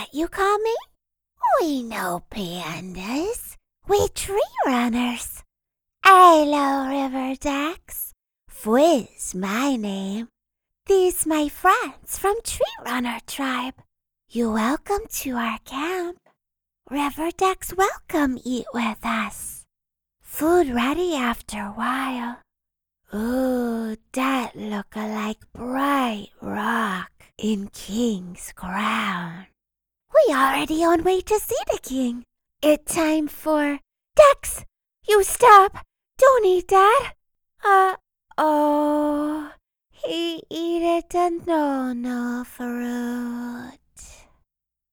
that you call me? We no pandas. We tree runners. Hello, river ducks. Fizz, my name. These my friends from Tree Runner Tribe. You welcome to our camp. River ducks welcome eat with us. Food ready after a while. Ooh, that look like bright rock in King's crown. We already on way to see the king. It time for ducks. You stop. Don't eat that. Oh, he eat it the no fruit.